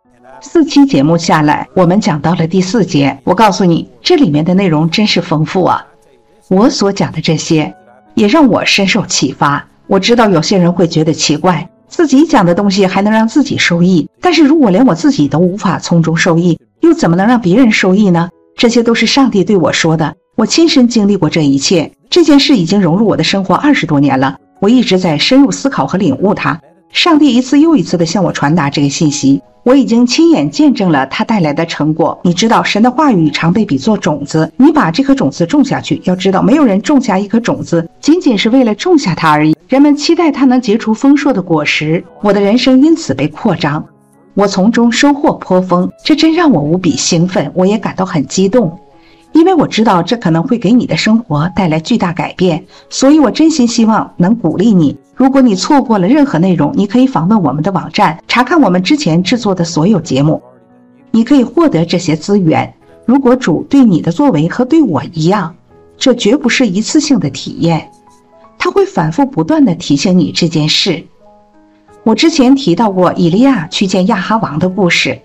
4期节目下来，我们讲到了第4节。我告诉你，这里面的内容真是丰富啊！我所讲的这些，也让我深受启发。我知道有些人会觉得奇怪，自己讲的东西还能让自己受益，但是如果连我自己都无法从中受益，又怎么能让别人受益呢？这些都是上帝对我说的，我亲身经历过这一切。这件事已经融入我的生活20多年了，我一直在深入思考和领悟它。上帝一次又一次地向我传达这个信息，我已经亲眼见证了它带来的成果。你知道，神的话语常被比作种子，你把这颗种子种下去，要知道没有人种下一颗种子仅仅是为了种下它而已，人们期待它能结出丰硕的果实。我的人生因此被扩张，我从中收获颇丰，这真让我无比兴奋，我也感到很激动，因为我知道这可能会给你的生活带来巨大改变，所以我真心希望能鼓励你。如果你错过了任何内容，你可以访问我们的网站，查看我们之前制作的所有节目，你可以获得这些资源。如果主对你的作为和对我一样，这绝不是一次性的体验，他会反复不断地提醒你这件事。我之前提到过以利亚去见亚哈王的故事。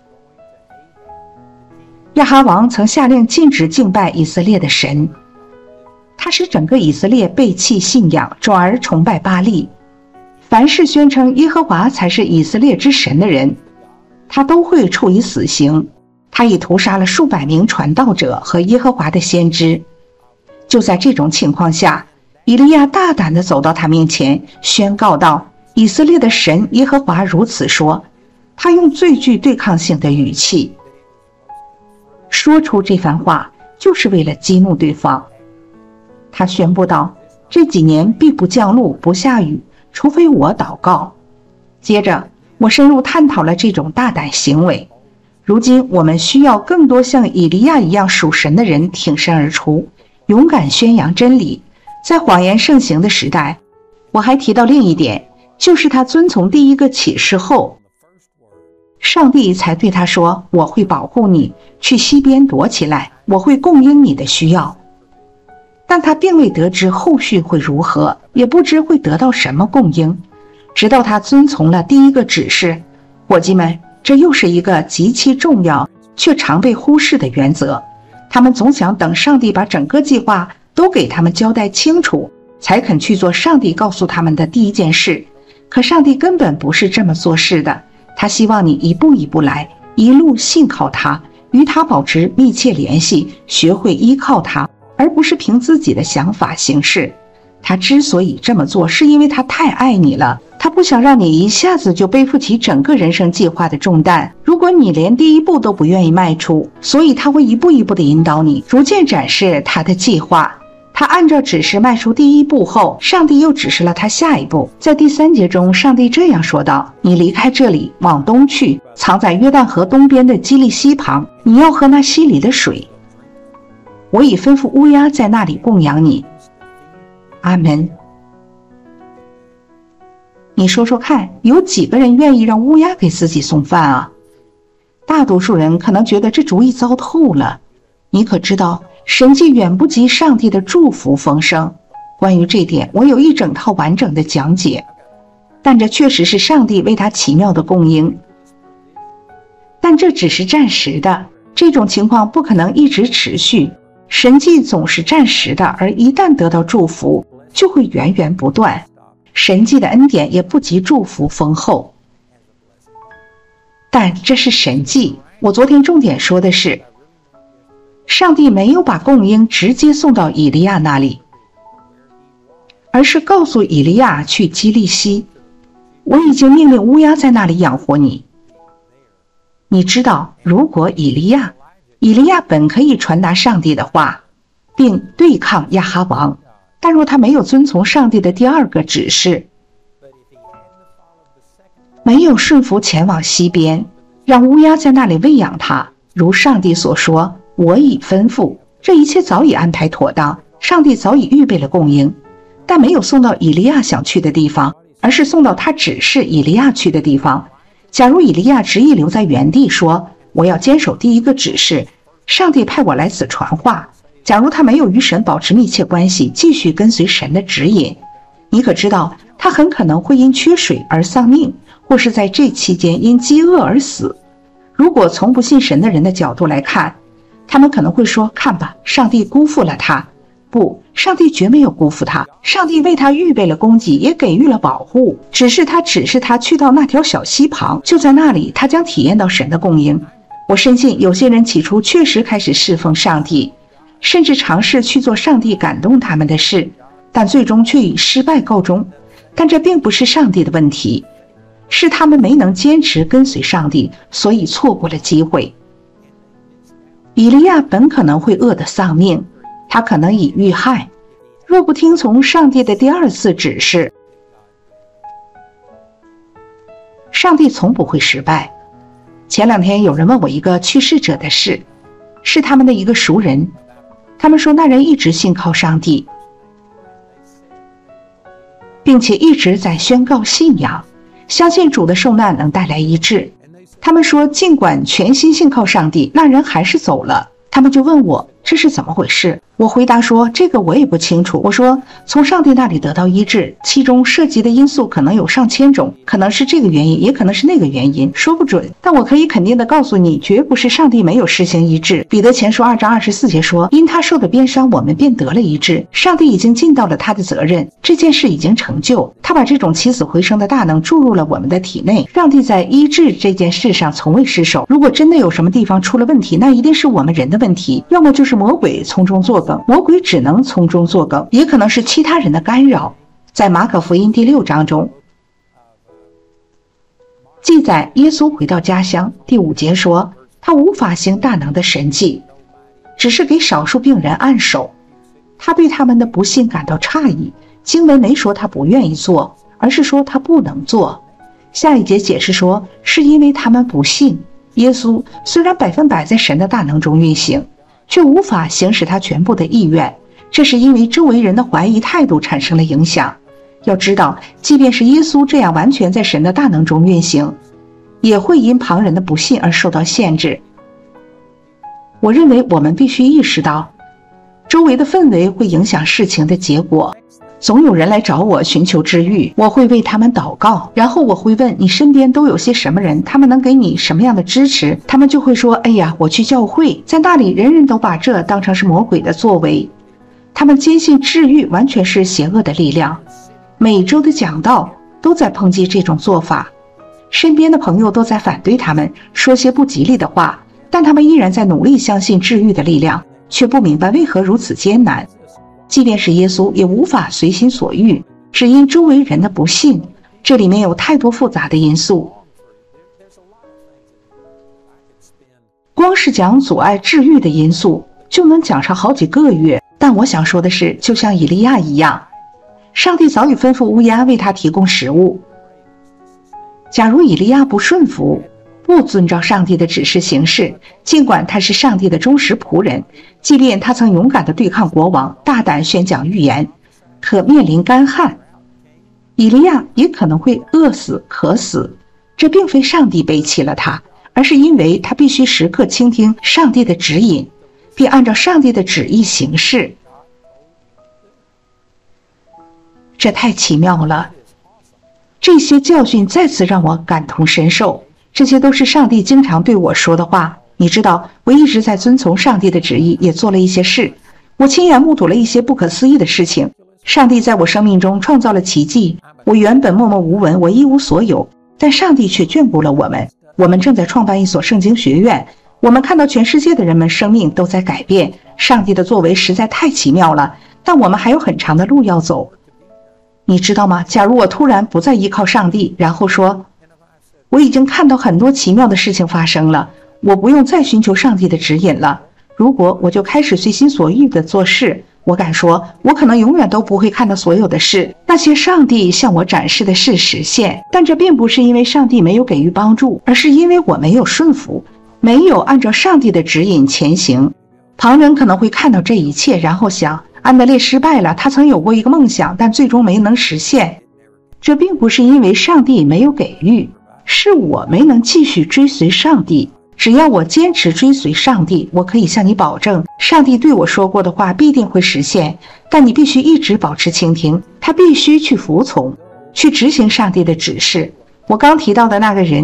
亚哈王曾下令禁止敬拜以色列的神，他使整个以色列背弃信仰，转而崇拜巴力。凡是宣称耶和华才是以色列之神的人，他都会处以死刑。他已屠杀了数百名传道者和耶和华的先知。就在这种情况下，以利亚大胆地走到他面前，宣告道：以色列的神耶和华如此说。他用最具对抗性的语气说出这番话，就是为了激怒对方。他宣布道：这几年必不降露不下雨，除非我祷告。接着我深入探讨了这种大胆行为。如今我们需要更多像以利亚一样属神的人挺身而出，勇敢宣扬真理。在谎言盛行的时代，我还提到另一点，就是他遵从第一个启示后，上帝才对他说：我会保护你，去西边躲起来，我会供应你的需要。但他并未得知后续会如何，也不知会得到什么供应，直到他遵从了第一个指示。伙计们，这又是一个极其重要却常被忽视的原则。他们总想等上帝把整个计划都给他们交代清楚，才肯去做上帝告诉他们的第一件事。可上帝根本不是这么做事的，他希望你一步一步来，一路信靠他，与他保持密切联系，学会依靠他，而不是凭自己的想法行事。他之所以这么做，是因为他太爱你了，他不想让你一下子就背负起整个人生计划的重担。如果你连第一步都不愿意迈出，所以他会一步一步地引导你，逐渐展示他的计划。他按照指示迈出第一步后，上帝又指示了他下一步。在第3节中，上帝这样说道：你离开这里，往东去，藏在约旦河东边的基利溪旁，你要喝那溪里的水。我已吩咐乌鸦在那里供养你。阿门。你说说看，有几个人愿意让乌鸦给自己送饭啊？大多数人可能觉得这主意糟透了。你可知道，神迹远不及上帝的祝福丰盛。关于这点，我有一整套完整的讲解，但这确实是上帝为他奇妙的供应。但这只是暂时的，这种情况不可能一直持续。神迹总是暂时的，而一旦得到祝福，就会源源不断。神迹的恩典也不及祝福丰厚，但这是神迹。我昨天重点说的是，上帝没有把供应直接送到以利亚那里，而是告诉以利亚去基利溪，我已经命令乌鸦在那里养活你。你知道，如果以利亚本可以传达上帝的话，并对抗亚哈王，但若他没有遵从上帝的第2个指示，没有顺服前往西边，让乌鸦在那里喂养他，如上帝所说，我已吩咐，这一切早已安排妥当，上帝早已预备了供应，但没有送到以利亚想去的地方，而是送到他指示以利亚去的地方。假如以利亚执意留在原地，说我要坚守第1个指示，上帝派我来此传话。假如他没有与神保持密切关系，继续跟随神的指引，你可知道他很可能会因缺水而丧命，或是在这期间因饥饿而死。 如果从不信神的人的角度来看，他们可能会说，看吧，上帝辜负了他。不，上帝绝没有辜负他，上帝为他预备了供给，也给予了保护，只是他去到那条小溪旁，就在那里他将体验到神的供应。我深信有些人起初确实开始侍奉上帝，甚至尝试去做上帝感动他们的事，但最终却以失败告终。但这并不是上帝的问题，是他们没能坚持跟随上帝，所以错过了机会。以利亚本可能会饿得丧命，他可能已遇害，若不听从上帝的第二次指示。上帝从不会失败。前2天有人问我一个去世者的事，是他们的一个熟人，他们说那人一直信靠上帝，并且一直在宣告信仰，相信主的受难能带来医治。他们说尽管全心信靠上帝，那人还是走了。他们就问我这是怎么回事，我回答说这个我也不清楚。我说从上帝那里得到医治，其中涉及的因素可能有上千种，可能是这个原因，也可能是那个原因，说不准。但我可以肯定的告诉你，绝不是上帝没有施行医治。彼得前书2章24节说，因他受的鞭伤，我们便得了医治。上帝已经尽到了他的责任，这件事已经成就，他把这种起死回生的大能注入了我们的体内。上帝在医治这件事上从未失手。如果真的有什么地方出了问题，那一定是我们人的问题，要么就是魔鬼从中作梗，魔鬼只能从中作梗，也可能是其他人的干扰。在马可福音第6章中记载，耶稣回到家乡，第5节说他无法行大能的神迹，只是给少数病人按手。他对他们的不信感到诧异，经文没说他不愿意做，而是说他不能做。下一节解释说，是因为他们不信。耶稣虽然100%在神的大能中运行，却无法行使他全部的意愿，这是因为周围人的怀疑态度产生了影响。要知道，即便是耶稣这样完全在神的大能中运行，也会因旁人的不信而受到限制。我认为我们必须意识到，周围的氛围会影响事情的结果。总有人来找我寻求治愈，我会为他们祷告，然后我会问你身边都有些什么人，他们能给你什么样的支持？他们就会说，哎呀，我去教会，在那里人人都把这当成是魔鬼的作为。他们坚信治愈完全是邪恶的力量，每周的讲道都在抨击这种做法，身边的朋友都在反对他们，说些不吉利的话，但他们依然在努力相信治愈的力量，却不明白为何如此艰难。即便是耶稣也无法随心所欲，只因周围人的不信。这里面有太多复杂的因素，光是讲阻碍治愈的因素就能讲上好几个月。但我想说的是，就像以利亚一样，上帝早已吩咐乌鸦为他提供食物。假如以利亚不顺服，不遵照上帝的指示行事，尽管他是上帝的忠实仆人，即便他曾勇敢地对抗国王，大胆宣讲预言，可面临干旱，以利亚也可能会饿死渴死。这并非上帝背弃了他，而是因为他必须时刻倾听上帝的指引，并按照上帝的旨意行事。这太奇妙了，这些教训再次让我感同身受。这些都是上帝经常对我说的话。你知道，我一直在遵从上帝的旨意，也做了一些事。我亲眼目睹了一些不可思议的事情。上帝在我生命中创造了奇迹。我原本默默无闻，我一无所有，但上帝却眷顾了我们。我们正在创办一所圣经学院。我们看到全世界的人们生命都在改变。上帝的作为实在太奇妙了，但我们还有很长的路要走。你知道吗？假如我突然不再依靠上帝，然后说我已经看到很多奇妙的事情发生了，我不用再寻求上帝的指引了。如果我就开始随心所欲地做事，我敢说，我可能永远都不会看到所有的事，那些上帝向我展示的事实现。但这并不是因为上帝没有给予帮助，而是因为我没有顺服，没有按照上帝的指引前行。旁人可能会看到这一切，然后想，安德烈失败了，他曾有过一个梦想，但最终没能实现。这并不是因为上帝没有给予，是我没能继续追随上帝。只要我坚持追随上帝，我可以向你保证，上帝对我说过的话必定会实现。但你必须一直保持倾听，他必须去服从，去执行上帝的指示。我刚提到的那个人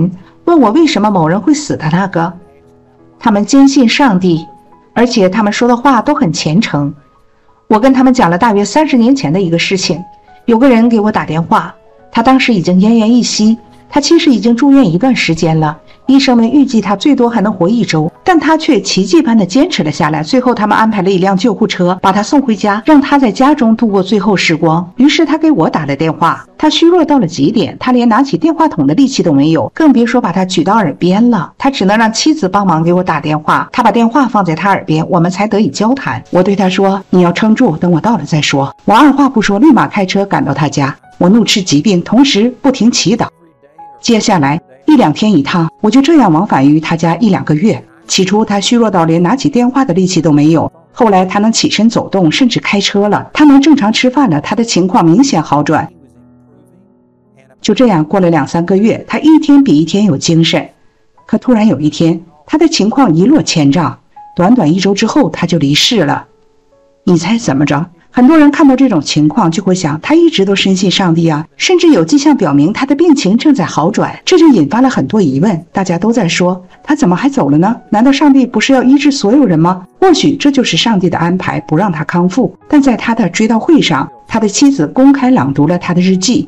问我为什么某人会死的那个。他们坚信上帝，而且他们说的话都很虔诚。我跟他们讲了大约30年前的一个事情，有个人给我打电话，他当时已经奄奄一息，他其实已经住院一段时间了，医生们预计他最多还能活1周，但他却奇迹般的坚持了下来。最后他们安排了一辆救护车把他送回家，让他在家中度过最后时光。于是他给我打了电话，他虚弱到了极点，他连拿起电话筒的力气都没有，更别说把他举到耳边了。他只能让妻子帮忙给我打电话，他把电话放在他耳边，我们才得以交谈。我对他说，你要撑住，等我到了再说。我二话不说，立马开车赶到他家。我怒斥疾病，同时不停祈祷。接下来1、2天一趟，我就这样往返于他家1、2个月。起初他虚弱到连拿起电话的力气都没有，后来他能起身走动，甚至开车了，他能正常吃饭了，他的情况明显好转。就这样过了2、3个月，他一天比一天有精神。可突然有一天，他的情况一落千丈，短短1周之后他就离世了。你猜怎么着？很多人看到这种情况就会想，他一直都深信上帝啊，甚至有迹象表明他的病情正在好转，这就引发了很多疑问。大家都在说，他怎么还走了呢？难道上帝不是要医治所有人吗？或许这就是上帝的安排，不让他康复。但在他的追悼会上，他的妻子公开朗读了他的日记。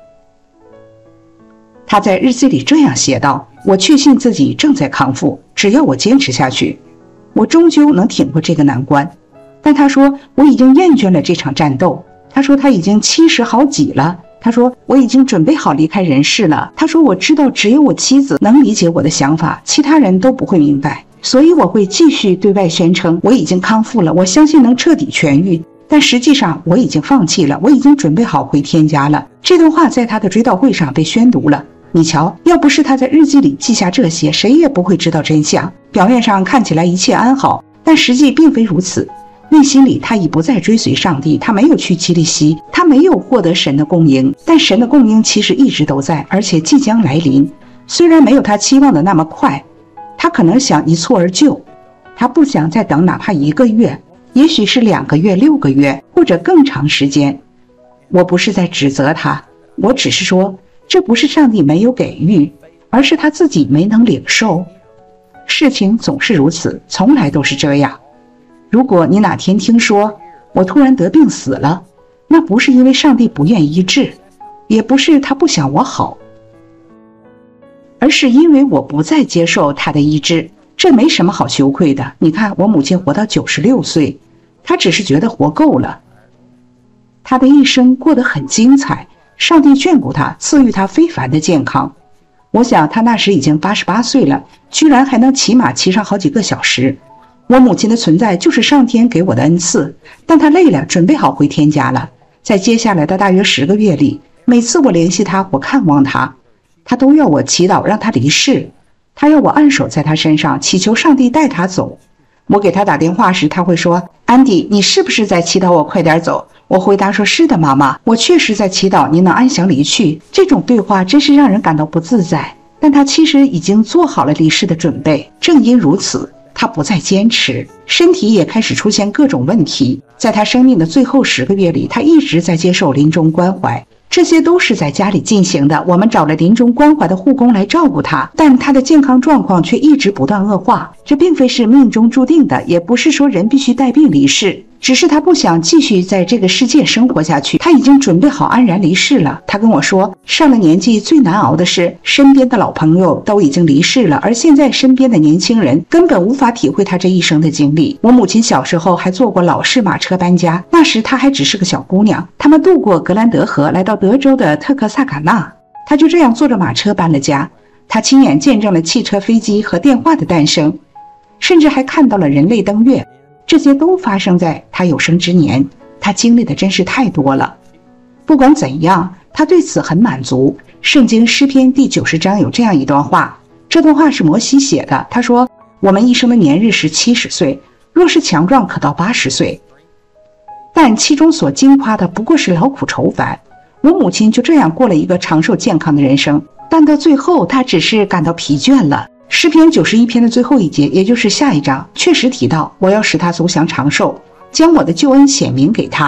他在日记里这样写道，我确信自己正在康复，只要我坚持下去，我终究能挺过这个难关。但他说，我已经厌倦了这场战斗。他说他已经70好几了。他说我已经准备好离开人世了。他说我知道只有我妻子能理解我的想法，其他人都不会明白，所以我会继续对外宣称我已经康复了，我相信能彻底痊愈。但实际上我已经放弃了，我已经准备好回天家了。这段话在他的追悼会上被宣读了。你瞧，要不是他在日记里记下这些，谁也不会知道真相。表面上看起来一切安好，但实际并非如此。内心里他已不再追随上帝，他没有去基利西，他没有获得神的供应，但神的供应其实一直都在，而且即将来临。虽然没有他期望的那么快，他可能想一蹴而就，他不想再等哪怕1个月，也许是2个月、6个月，或者更长时间。我不是在指责他，我只是说，这不是上帝没有给予，而是他自己没能领受。事情总是如此，从来都是这样。如果你哪天听说我突然得病死了，那不是因为上帝不愿医治，也不是他不想我好，而是因为我不再接受他的医治。这没什么好羞愧的。你看我母亲活到96岁，她只是觉得活够了。她的一生过得很精彩，上帝眷顾她，赐予她非凡的健康。我想她那时已经88岁了，居然还能骑马骑上好几个小时。我母亲的存在就是上天给我的恩赐，但她累了，准备好回天家了。在接下来的大约10个月里，每次我联系她，我看望她，她都要我祈祷让她离世，她要我按手在她身上，祈求上帝带她走。我给她打电话时，她会说，安迪，你是不是在祈祷我快点走？我回答说，是的妈妈，我确实在祈祷你能安详离去。这种对话真是让人感到不自在，但她其实已经做好了离世的准备。正因如此，他不再坚持，身体也开始出现各种问题。在他生命的最后10个月里，他一直在接受临终关怀，这些都是在家里进行的。我们找了临终关怀的护工来照顾他，但他的健康状况却一直不断恶化。这并非是命中注定的，也不是说人必须带病离世，只是他不想继续在这个世界生活下去，他已经准备好安然离世了。他跟我说，上了年纪最难熬的是身边的老朋友都已经离世了，而现在身边的年轻人根本无法体会他这一生的经历。我母亲小时候还坐过老式马车搬家，那时她还只是个小姑娘，他们渡过格兰德河来到德州的特克萨卡纳，她就这样坐着马车搬了家。她亲眼见证了汽车、飞机和电话的诞生，甚至还看到了人类登月，这些都发生在他有生之年。他经历的真是太多了。不管怎样，他对此很满足。圣经诗篇第90章有这样一段话，这段话是摩西写的。他说，我们一生的年日是70岁，若是强壮可到80岁，但其中所经夸的不过是劳苦愁烦。我母亲就这样过了一个长寿健康的人生，但到最后她只是感到疲倦了。诗篇91篇的最后一节，也就是下一章，确实提到我要使他走享长寿，将我的救恩显明给他。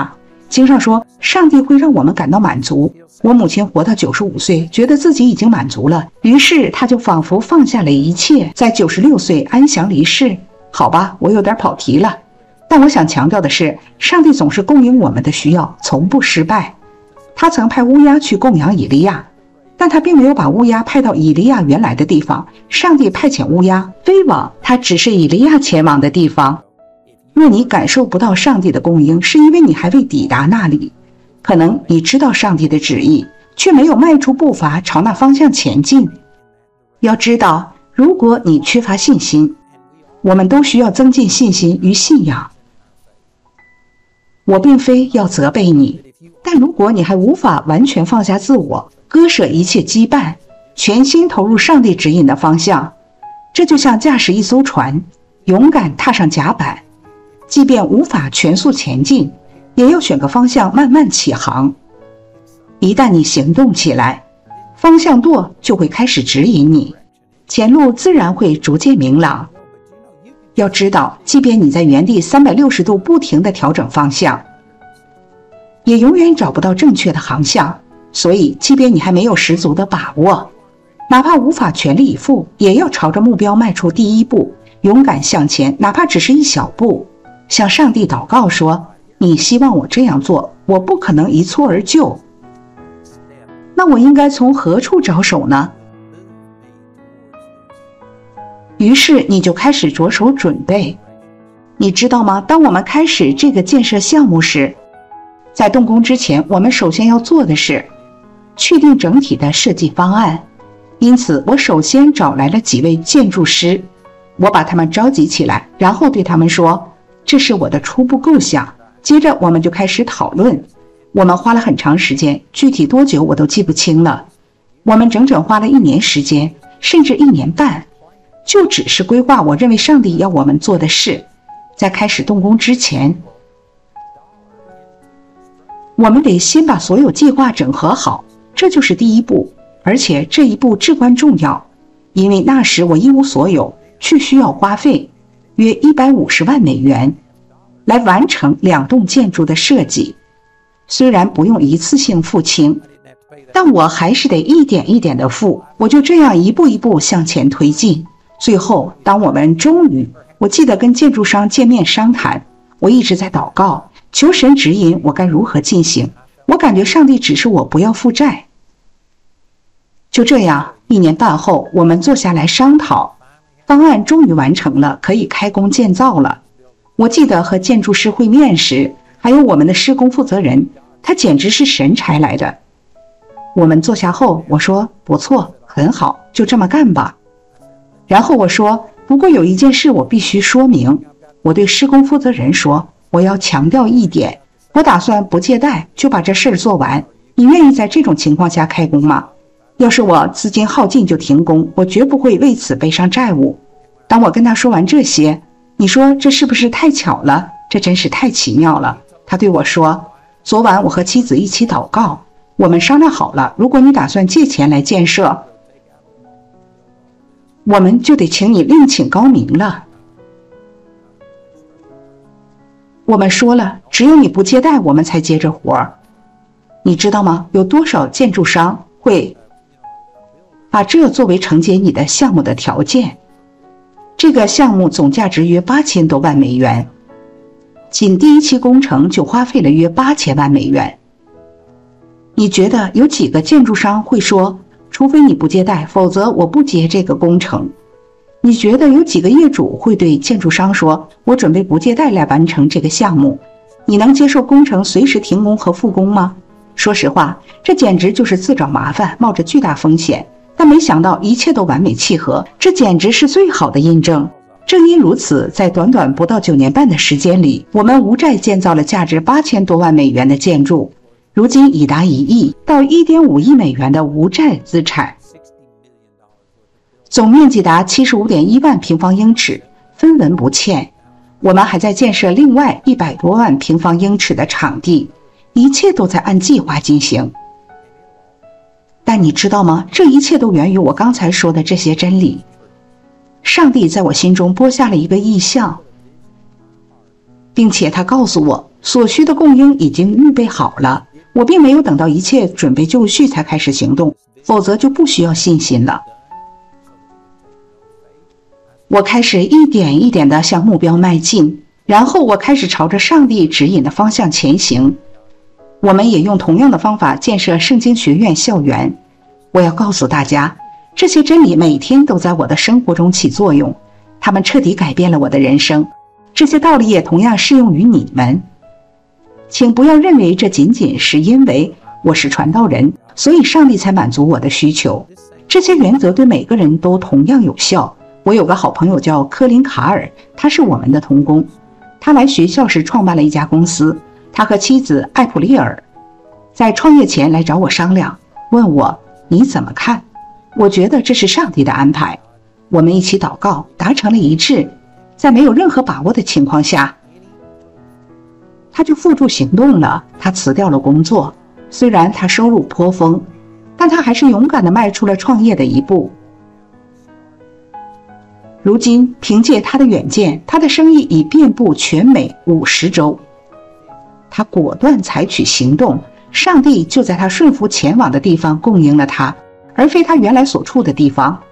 经上说，上帝会让我们感到满足。我母亲活到95岁，觉得自己已经满足了，于是她就仿佛放下了一切，在96岁安详离世。好吧，我有点跑题了，但我想强调的是，上帝总是供应我们的需要，从不失败。他曾派乌鸦去供养以利亚，但他并没有把乌鸦派到以利亚原来的地方，上帝派遣乌鸦飞往他只是以利亚前往的地方。若你感受不到上帝的供应，是因为你还未抵达那里。可能你知道上帝的旨意，却没有迈出步伐朝那方向前进。要知道，如果你缺乏信心，我们都需要增进信心与信仰。我并非要责备你，但如果你还无法完全放下自我，割舍一切羁绊，全心投入上帝指引的方向，这就像驾驶一艘船，勇敢踏上甲板，即便无法全速前进，也要选个方向慢慢起航。一旦你行动起来，方向舵就会开始指引你，前路自然会逐渐明朗。要知道，即便你在原地360度不停地调整方向，也永远找不到正确的航向。所以即便你还没有十足的把握，哪怕无法全力以赴，也要朝着目标迈出第一步，勇敢向前，哪怕只是一小步，向上帝祷告说，你希望我这样做，我不可能一蹴而就，那我应该从何处着手呢？于是你就开始着手准备。你知道吗？当我们开始这个建设项目时，在动工之前，我们首先要做的是确定整体的设计方案。因此我首先找来了几位建筑师，我把他们召集起来，然后对他们说，这是我的初步构想。接着我们就开始讨论，我们花了很长时间，具体多久我都记不清了。我们整整花了1年时间，甚至1年半，就只是规划我认为上帝要我们做的事。在开始动工之前，我们得先把所有计划整合好，这就是第一步，而且这一步至关重要，因为那时我一无所有，却需要花费约150万美元来完成2栋建筑的设计。虽然不用一次性付清，但我还是得一点一点的付。我就这样一步一步向前推进。最后，当我们终于，我记得跟建筑商见面商谈，我一直在祷告，求神指引我该如何进行。我感觉上帝指示我不要负债。就这样，1年半后，我们坐下来商讨，方案终于完成了，可以开工建造了。我记得和建筑师会面时，还有我们的施工负责人，他简直是神差来的。我们坐下后，我说，不错，很好，就这么干吧。然后我说，不过有一件事我必须说明。我对施工负责人说，我要强调一点，我打算不借贷就把这事儿做完。你愿意在这种情况下开工吗？要是我资金耗尽就停工，我绝不会为此背上债务。当我跟他说完这些，你说这是不是太巧了？这真是太奇妙了。他对我说，昨晚我和妻子一起祷告，我们商量好了，如果你打算借钱来建设，我们就得请你另请高明了。我们说了，只有你不借贷，我们才接着活儿。你知道吗？有多少建筑商会把这作为承接你的项目的条件？这个项目总价值约8000多万美元，仅第一期工程就花费了约8000万美元。你觉得有几个建筑商会说，除非你不借贷，否则我不接这个工程？你觉得有几个业主会对建筑商说，我准备不借贷来完成这个项目？你能接受工程随时停工和复工吗？说实话，这简直就是自找麻烦，冒着巨大风险。但没想到一切都完美契合，这简直是最好的印证。正因如此，在短短不到9年半的时间里，我们无债建造了价值8000多万美元的建筑，如今已达1亿到1.5亿美元的无债资产，总面积达75.1万平方英尺，分文不欠。我们还在建设另外100多万平方英尺的场地，一切都在按计划进行。但你知道吗？这一切都源于我刚才说的这些真理。上帝在我心中播下了一个异象，并且他告诉我， 所需的供应已经预备好了，我并没有等到一切准备就绪才开始行动，否则就不需要信心了。我开始一点一点地向目标迈进，然后我开始朝着上帝指引的方向前行。我们也用同样的方法建设圣经学院校园。我要告诉大家，这些真理每天都在我的生活中起作用，它们彻底改变了我的人生。这些道理也同样适用于你们。请不要认为这仅仅是因为我是传道人，所以上帝才满足我的需求。这些原则对每个人都同样有效。我有个好朋友叫科林·卡尔，他是我们的同工。他来学校时创办了一家公司，他和妻子艾普利尔在创业前来找我商量，问我你怎么看？我觉得这是上帝的安排。我们一起祷告，达成了一致。在没有任何把握的情况下，他就付诸行动了。他辞掉了工作，虽然他收入颇丰，但他还是勇敢地迈出了创业的一步。如今凭借他的远见，他的生意已遍布全美50州。他果断采取行动，上帝就在他顺服前往的地方供应了他，而非他原来所处的地方。